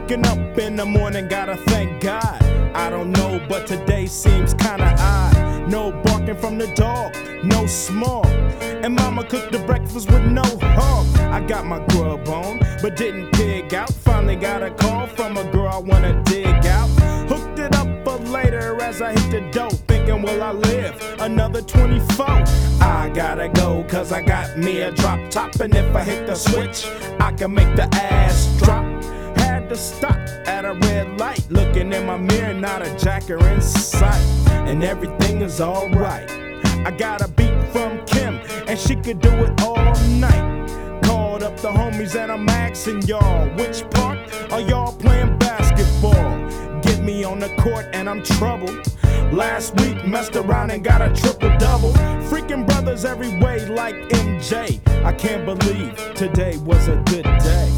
Waking up in the morning, gotta thank God. I don't know, but today seems kinda odd. No barking from the dog, no small. And mama cooked the breakfast with no hog. I got my grub on, but didn't pig out. Finally got a call from a girl I wanna dig out. Hooked it up for later as I hit the dough. Thinking, will I live another 24? I gotta go, cause I got me a drop top. And if I hit the switch, I can make the ass drop. Had to stop at a red light. Looking in my mirror, not a jacker in sight. And everything is alright. I got a beat from Kim, and she could do it all night. Called up the homies and I'm asking y'all, which park are y'all playing basketball? Get me on the court and I'm troubled. Last week messed around and got a triple-double. Freaking brothers every way like MJ. I can't believe today was a good day.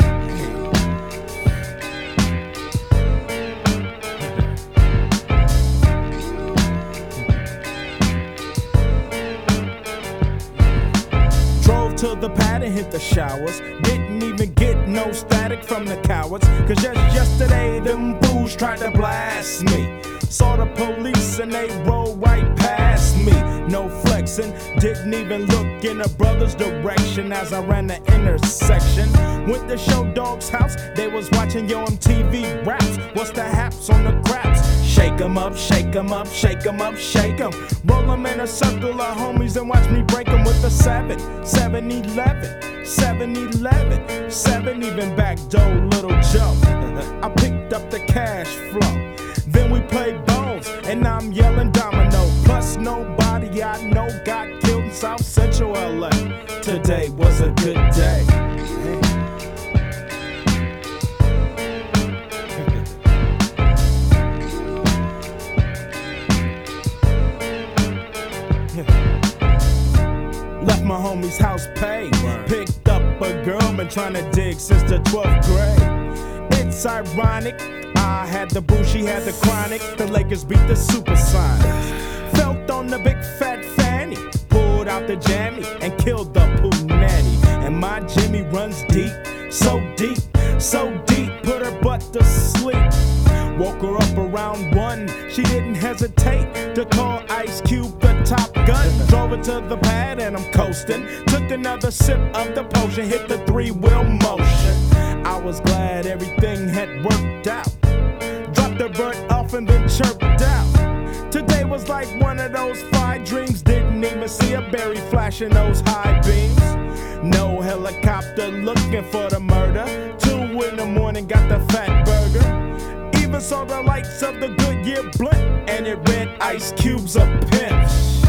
To the pad and hit the showers. Didn't even get no static from the cowards. Cause just yesterday them fools tried to blast me. Saw the police and they rolled right past me. No flexing, didn't even look in a brother's direction as I ran the intersection. Went to Show Dog's house, they was watching Yo MTV raps. What's the haps on the craps? Shake 'em up, shake 'em up, shake 'em up, shake 'em. Roll 'em in a circle of homies and watch me break 'em with a 7-11, 7-11, 7 even backdoor Little Joe. I picked up the cash flow. Then we played bones, and I'm yelling domino. Plus nobody I know got killed in South Central LA. Today was a good day. Left my homie's house paid. Picked up a girl, been trying to dig since the 12th grade. It's ironic, I had the boo, she had the chronic. The Lakers beat the Supersonics. Felt on the big fat fanny. Pulled out the jammy and killed the poo nanny. And my Jimmy runs deep, so deep, so deep. Put her butt to sleep. Woke her up around 1. She didn't hesitate to call Ice Cube the Top Gun. Drove her to the pad and I'm coasting. Took another sip of the potion, hit the 3-wheel motion. I was glad everything had worked out. Dropped the bird off and then chirped out. Today was like one of those fire dreams. Didn't even see a berry flashing those high beams. No helicopter looking for the murder. 2 in the morning, got the fat burger. Even saw the lights of the Goodyear blimp, and it read Ice Cube's a pimp.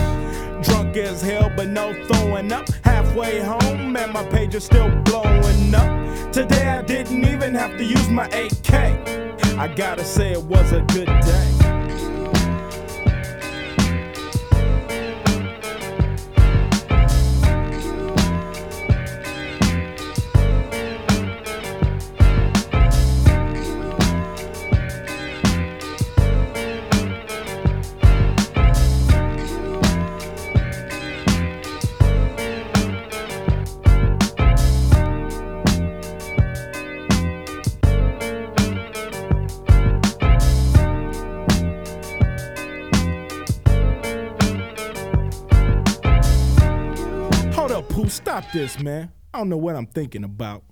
Drunk as hell, but no throwing up. Halfway home, and my page is still blowing up. Today I didn't even have to use my AK. I gotta say it was a good day. Hold up, Pooh, stop this, man. I don't know what I'm thinking about.